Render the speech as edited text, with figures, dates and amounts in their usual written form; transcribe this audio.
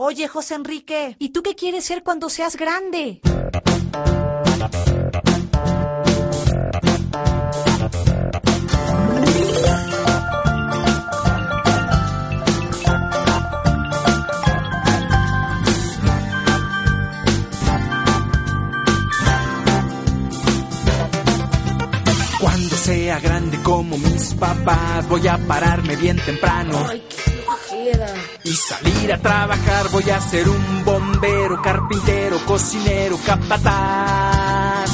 Oye, José Enrique, ¿y tú qué quieres ser cuando seas grande? Cuando sea grande como mis papás, voy a pararme bien temprano. Ay, qué flojera. Y salir a trabajar, voy a ser un bombero, carpintero, cocinero, capataz.